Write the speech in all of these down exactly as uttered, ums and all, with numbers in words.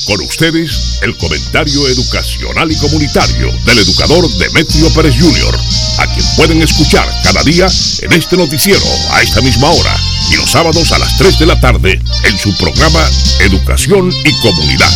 Con ustedes, el comentario educacional y comunitario del educador Demetrio Pérez junior, a quien pueden escuchar cada día en este noticiero a esta misma hora y los sábados a las tres de la tarde en su programa Educación y Comunidad.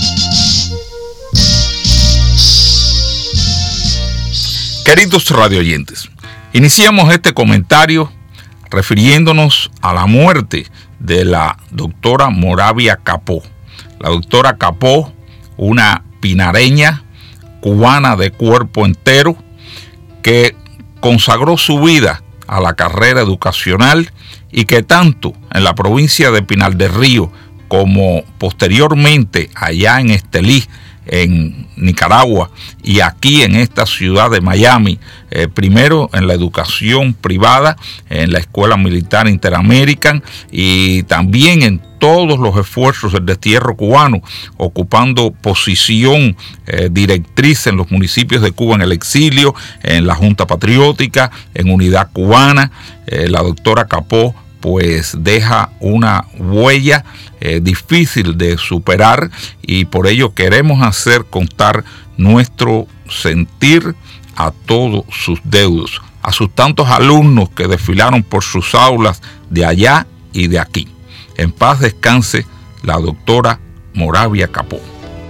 Queridos radioyentes, iniciamos este comentario refiriéndonos a la muerte de la doctora Moravia Capó. La doctora Capó, una pinareña cubana de cuerpo entero que consagró su vida a la carrera educacional y que tanto en la provincia de Pinar del Río como posteriormente allá en Estelí, en Nicaragua, y aquí en esta ciudad de Miami, eh, primero en la educación privada, en la Escuela Militar Interamerican, y también en todos los esfuerzos del destierro cubano, ocupando posición eh, directriz en los municipios de Cuba en el exilio, en la Junta Patriótica, en Unidad Cubana. Eh, la doctora Capó pues deja una huella eh, difícil de superar, y por ello queremos hacer constar nuestro sentir a todos sus deudos, a sus tantos alumnos que desfilaron por sus aulas de allá y de aquí. En paz descanse la doctora Moravia Capó.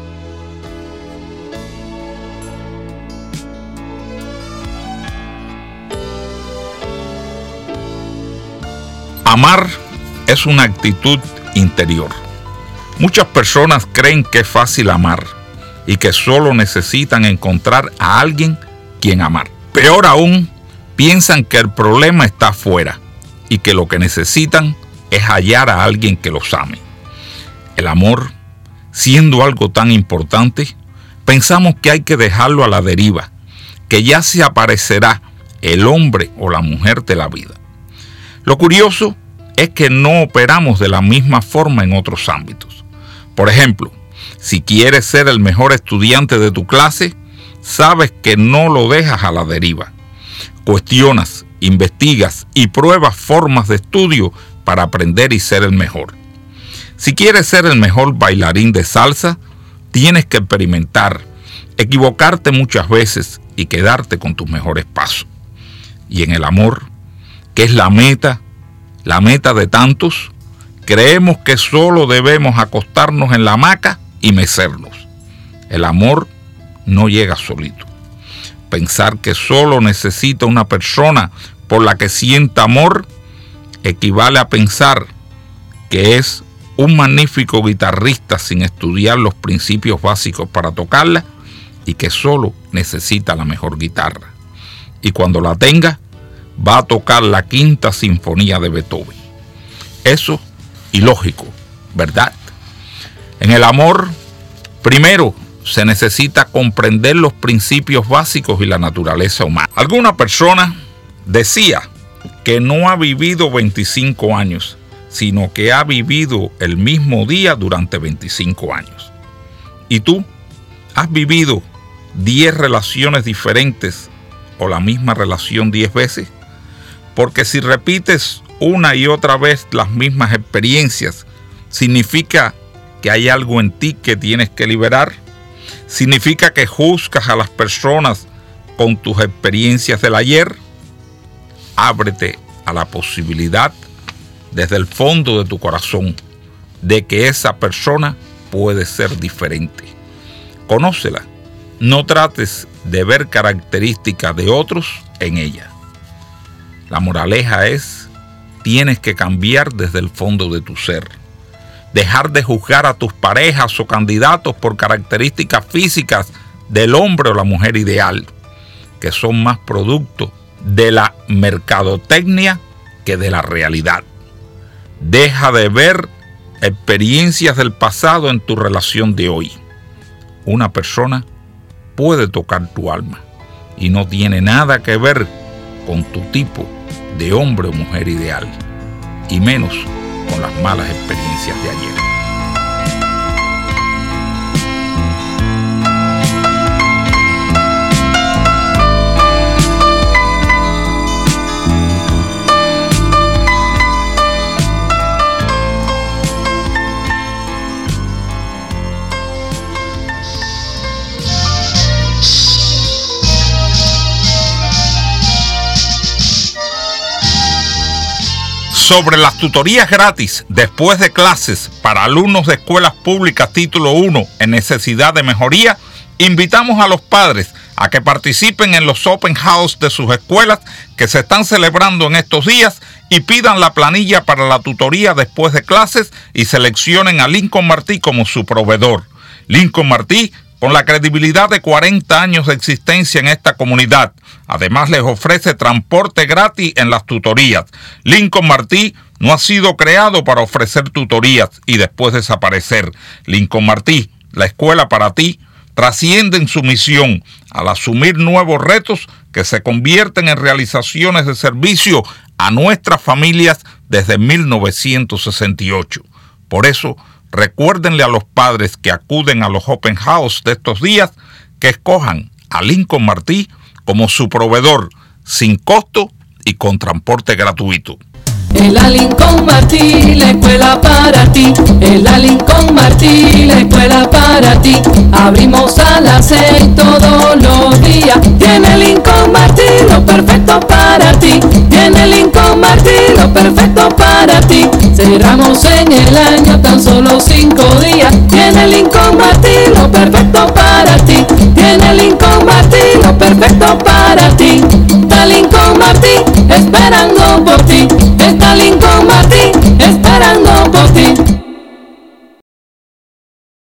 Amar es una actitud interior. Muchas personas creen que es fácil amar y que solo necesitan encontrar a alguien quien amar. Peor aún, piensan que el problema está afuera y que lo que necesitan es hallar a alguien que los ame. El amor, siendo algo tan importante, pensamos que hay que dejarlo a la deriva, que ya se aparecerá el hombre o la mujer de la vida. Lo curioso es que no operamos de la misma forma en otros ámbitos. Por ejemplo, si quieres ser el mejor estudiante de tu clase, sabes que no lo dejas a la deriva. Cuestionas, investigas y pruebas formas de estudio para aprender y ser el mejor. Si quieres ser el mejor bailarín de salsa, tienes que experimentar, equivocarte muchas veces y quedarte con tus mejores pasos. Y en el amor, que es la meta, la meta de tantos, creemos que solo debemos acostarnos en la hamaca y mecernos. El amor no llega solito. Pensar que solo necesita una persona por la que sienta amor equivale a pensar que es un magnífico guitarrista sin estudiar los principios básicos para tocarla y que solo necesita la mejor guitarra. Y cuando la tenga, va a tocar la quinta sinfonía de Beethoven. Eso ilógico, ¿verdad? En el amor, primero se necesita comprender los principios básicos y la naturaleza humana. Alguna persona decía que no ha vivido veinticinco años, sino que ha vivido el mismo día durante veinticinco años. ¿Y tú? ¿Has vivido diez relaciones diferentes o la misma relación diez veces? Porque si repites una y otra vez las mismas experiencias, ¿significa que hay algo en ti que tienes que liberar? ¿Significa que juzgas a las personas con tus experiencias del ayer? Ábrete a la posibilidad, desde el fondo de tu corazón, de que esa persona puede ser diferente. Conócela. No trates de ver características de otros en ella. La moraleja es, tienes que cambiar desde el fondo de tu ser. Dejar de juzgar a tus parejas o candidatos por características físicas del hombre o la mujer ideal, que son más producto de la mercadotecnia que de la realidad. Deja de ver experiencias del pasado en tu relación de hoy. Una persona puede tocar tu alma y no tiene nada que ver con tu tipo de hombre o mujer ideal, y menos con las malas experiencias de ayer. Sobre las tutorías gratis después de clases para alumnos de escuelas públicas título uno en necesidad de mejoría, invitamos a los padres a que participen en los open house de sus escuelas que se están celebrando en estos días y pidan la planilla para la tutoría después de clases y seleccionen a Lincoln Martí como su proveedor. Lincoln Martí, con la credibilidad de cuarenta años de existencia en esta comunidad, además les ofrece transporte gratis en las tutorías. Lincoln Martí no ha sido creado para ofrecer tutorías y después desaparecer. Lincoln Martí, la escuela para ti, trasciende en su misión al asumir nuevos retos que se convierten en realizaciones de servicio a nuestras familias desde mil novecientos sesenta y ocho. Por eso, recuérdenle a los padres que acuden a los open house de estos días que escojan a Lincoln Martí como su proveedor, sin costo y con transporte gratuito. En la Lincoln Martí, la escuela para ti. En la Lincoln Martí, la escuela para ti. Abrimos a las seis todos los días. Tiene Lincoln Martí lo perfecto para ti. Tiene Lincoln Martí lo perfecto para ti. Cerramos en el año tan solo cinco días. Tiene Lincoln Martí lo perfecto para ti. Tiene Lincoln Martí lo perfecto para ti.